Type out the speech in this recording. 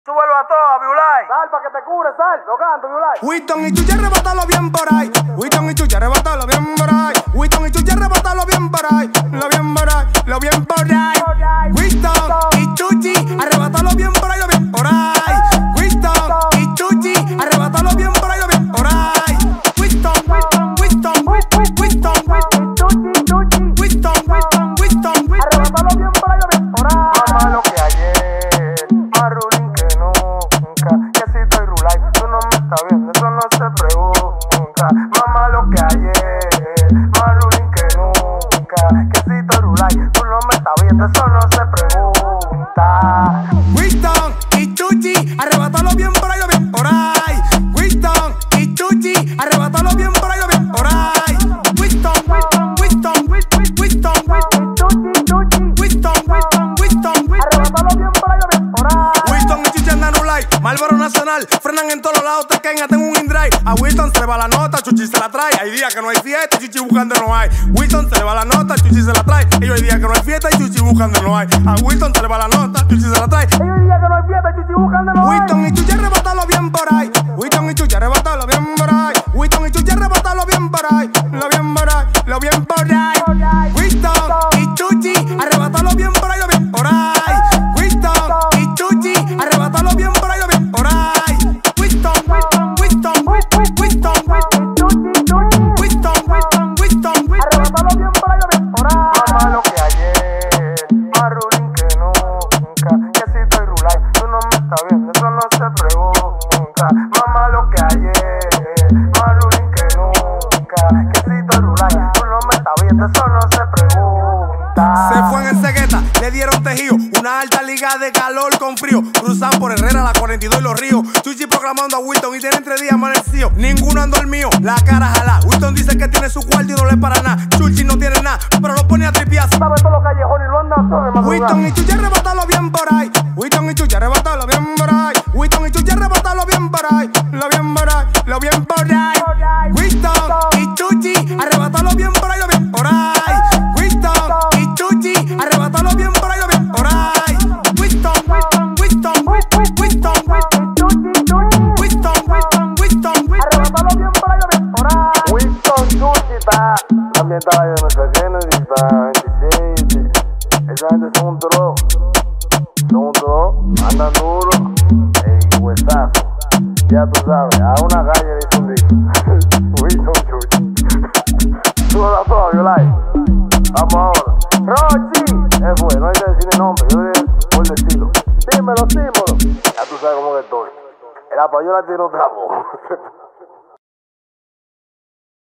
Súbelo a todo, Viulay. Sal pa' que te cure, sal. Lo canto, Viulay. Winston y Chuchi, arrebátalo bien por ahí. Winston y Chuchi, arrebátalo bien por ahí. Winston y Chuchi, arrebátalo bien por ahí. Lo bien por ahí, lo bien por ahí. Winston y Chuchi, arrebátalo bien por ahí, lo bien por ahí. Winston y Chuchi, arrebátalo bien por ahí, lo bien por ahí. Winston, Winston, Winston, Winston, Arrebátalo bien por ahí, lo bien por ahí. Más malo que ayer, más ruling que nunca. Que si estoy rulay, tú no me estás viendo, eso no se pregunta. Más malo que ayer, más ruling que nunca. Que si estoy rulay, tú no me estás viendo, eso no se pregunta. Winston y Chuchi, arrebátalo bien por ahí, lo bien por ahí. Winston y Chuchi, arrebátalo bien por ahí, lo bien por ahí. Winston, Winston, Winston, Winston, Arrebátalo bien por ahí, lo bien por ahí. Winston y Chuchi andan rulay, Marlboro Nacional, frenan en todos lados, te caen hasta en un in-drive. A Winston se le va la nota, Chuchi se la trae. Hay días que no hay fiesta y Chuchi buscando no hay. Winston se le va la nota, Chuchi se la trae. Ellos hay días que no hay fiesta y Chuchi buscando no hay. A Winston se le va la nota, Chuchi se la trae. Ellos dicen que no hay fiesta, Chuchi buscando no hay. Winston y Chuchi, arrebátalo bien por ahí. Winston y Chuchi, arrebátalo bien por ahí. Winston y Chuchi, arrebátalo bien por ahí. Lo bien por ahí, lo bien por ahí. Winston y Chuchi, arrebátalo bien por ahí, lo bien por ahí. Winston y Chuchi, arrebátalo bien por ahí, lo bien por ahí. Winston, Winston, Winston, Winston, Arrebátalo bien por ahí, lo bien por ahí. Más malo que ayer, más ruling que nunca. Que si estoy rulay, tú no me estás viendo, eso no se pregunta. Más malo que ayer, más ruling que nunca. Que si estoy rulay, tú no me estás viendo, eso no se pregunta. Se fue en Cegueta, le dieron tejido. Una alta liga de calor con frío. Cruzan por Herrera, la 42 y los ríos. Chuchi proclamando a Winston y tienen 3 días amanecidos. Ninguno han dormido, la cara jalá. Winston dice que tiene su cuarto y no le para nada. Chuchi no tiene nada, pero lo pone a tripiar. Sabe todos los callejones y lo anda todo de madrugada. Winston y Chuchi, arrebátalo bien por ahí. Winston y Chuchi, arrebátalo bien por ahí. Winston y Chuchi, arrebátalo bien por ahí. Lo bien por ahí, lo bien por ahí. Winston y Chuchi, arrebátalo bien por ahí, lo bien por ahí. Winston y Chuchi, arrebátalo bien por ahí, lo bien por ahí. Winston, Winston, Winston, Winston, Arrebátalo bien por ahí, lo bien por ahí. Winston Chuchi está ambientada en nuestra Kennedy, está 27. Esa gente son un dro, andan duro, huesazo. Ya tú sabes, a una calle le hizo un disco. Winston Chuchi. Súbelo a todo, Viulay. Vamos ahora. Rochi. No hay que decir ni nombre, yo diré por decirlo. Dímelo. Ya tú sabes cómo que estoy. El apayola tiene otra voz.